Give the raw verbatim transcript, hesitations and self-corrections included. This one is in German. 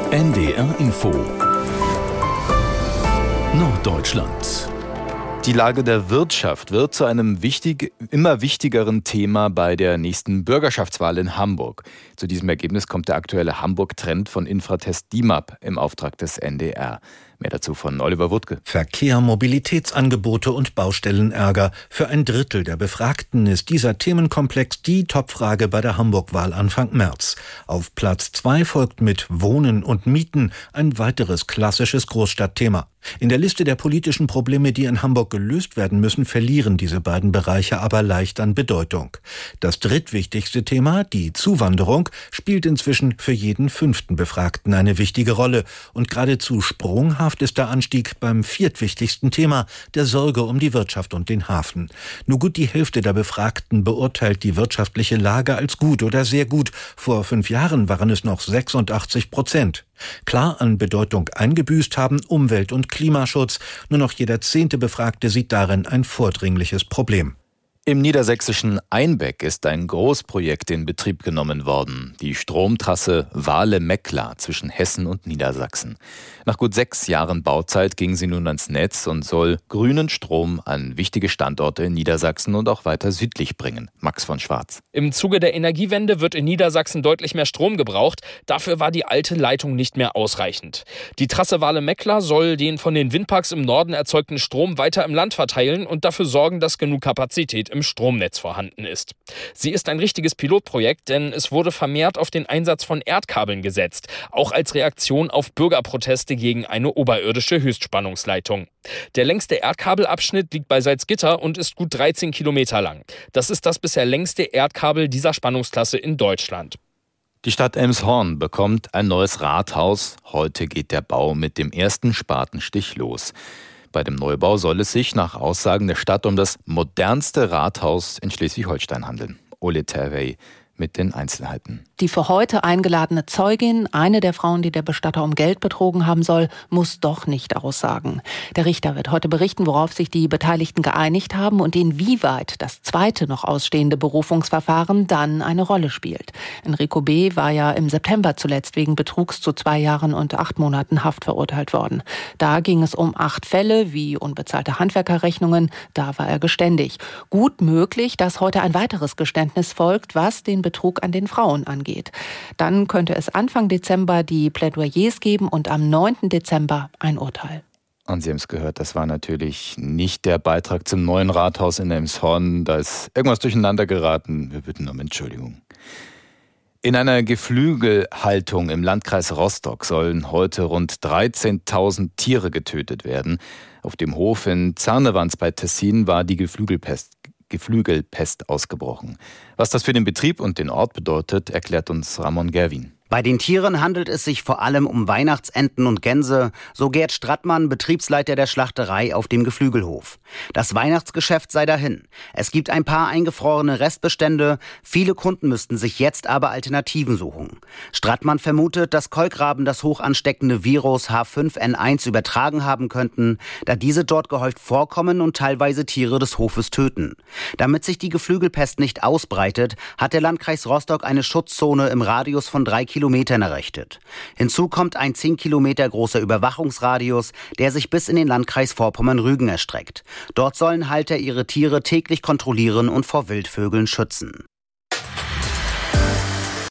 N D R Info Norddeutschland. Die Lage der Wirtschaft wird zu einem wichtig, immer wichtigeren Thema bei der nächsten Bürgerschaftswahl in Hamburg. Zu diesem Ergebnis kommt der aktuelle Hamburg-Trend von Infratest D I M A P im Auftrag des N D R. Mehr dazu von Oliver Wuttke. Verkehr, Mobilitätsangebote und Baustellenärger. Für ein Drittel der Befragten ist dieser Themenkomplex die Topfrage bei der Hamburg-Wahl Anfang März. Auf Platz zwei folgt mit Wohnen und Mieten ein weiteres klassisches Großstadtthema. In der Liste der politischen Probleme, die in Hamburg gelöst werden müssen, verlieren diese beiden Bereiche aber leicht an Bedeutung. Das drittwichtigste Thema, die Zuwanderung, spielt inzwischen für jeden fünften Befragten eine wichtige Rolle. Und geradezu sprunghaft ist der Anstieg beim viertwichtigsten Thema, der Sorge um die Wirtschaft und den Hafen. Nur gut die Hälfte der Befragten beurteilt die wirtschaftliche Lage als gut oder sehr gut. Vor fünf Jahren waren es noch sechsundachtzig Prozent. Klar an Bedeutung eingebüßt haben Umwelt- und Klimaschutz. Nur noch jeder zehnte Befragte sieht darin ein vordringliches Problem. Im niedersächsischen Einbeck ist ein Großprojekt in Betrieb genommen worden. Die Stromtrasse Wahle-Meckla zwischen Hessen und Niedersachsen. Nach gut sechs Jahren Bauzeit ging sie nun ans Netz und soll grünen Strom an wichtige Standorte in Niedersachsen und auch weiter südlich bringen. Max von Schwarz. Im Zuge der Energiewende wird in Niedersachsen deutlich mehr Strom gebraucht. Dafür war die alte Leitung nicht mehr ausreichend. Die Trasse Wahle-Meckla soll den von den Windparks im Norden erzeugten Strom weiter im Land verteilen und dafür sorgen, dass genug Kapazität im Stromnetz vorhanden ist. Sie ist ein richtiges Pilotprojekt, denn es wurde vermehrt auf den Einsatz von Erdkabeln gesetzt, auch als Reaktion auf Bürgerproteste gegen eine oberirdische Höchstspannungsleitung. Der längste Erdkabelabschnitt liegt bei Salzgitter und ist gut dreizehn Kilometer lang. Das ist das bisher längste Erdkabel dieser Spannungsklasse in Deutschland. Die Stadt Elmshorn bekommt ein neues Rathaus. Heute geht der Bau mit dem ersten Spatenstich los. Bei dem Neubau soll es sich nach Aussagen der Stadt um das modernste Rathaus in Schleswig-Holstein handeln. Ole Terwey mit den Einzelheiten. Die für heute eingeladene Zeugin, eine der Frauen, die der Bestatter um Geld betrogen haben soll, muss doch nicht aussagen. Der Richter wird heute berichten, worauf sich die Beteiligten geeinigt haben und inwieweit das zweite noch ausstehende Berufungsverfahren dann eine Rolle spielt. Enrico B. war ja im September zuletzt wegen Betrugs zu zwei Jahren und acht Monaten Haft verurteilt worden. Da ging es um acht Fälle wie unbezahlte Handwerkerrechnungen. Da war er geständig. Gut möglich, dass heute ein weiteres Geständnis folgt, was den Betrug an den Frauen angeht. Dann könnte es Anfang Dezember die Plädoyers geben und am neunten Dezember ein Urteil. Und Sie haben es gehört, das war natürlich nicht der Beitrag zum neuen Rathaus in Elmshorn. Da ist irgendwas durcheinander geraten. Wir bitten um Entschuldigung. In einer Geflügelhaltung im Landkreis Rostock sollen heute rund dreizehntausend Tiere getötet werden. Auf dem Hof in Zernewans bei Tessin war die Geflügelpest Geflügelpest ausgebrochen. Was das für den Betrieb und den Ort bedeutet, erklärt uns Ramon Gerwin. Bei den Tieren handelt es sich vor allem um Weihnachtsenten und Gänse, so Gerd Strattmann, Betriebsleiter der Schlachterei auf dem Geflügelhof. Das Weihnachtsgeschäft sei dahin. Es gibt ein paar eingefrorene Restbestände, viele Kunden müssten sich jetzt aber Alternativen suchen. Strattmann vermutet, dass Kolkraben das hoch ansteckende Virus H fünf N eins übertragen haben könnten, da diese dort gehäuft vorkommen und teilweise Tiere des Hofes töten. Damit sich die Geflügelpest nicht ausbreitet, hat der Landkreis Rostock eine Schutzzone im Radius von drei Kilometern Kilometern errichtet. Hinzu kommt ein zehn Kilometer großer Überwachungsradius, der sich bis in den Landkreis Vorpommern-Rügen erstreckt. Dort sollen Halter ihre Tiere täglich kontrollieren und vor Wildvögeln schützen.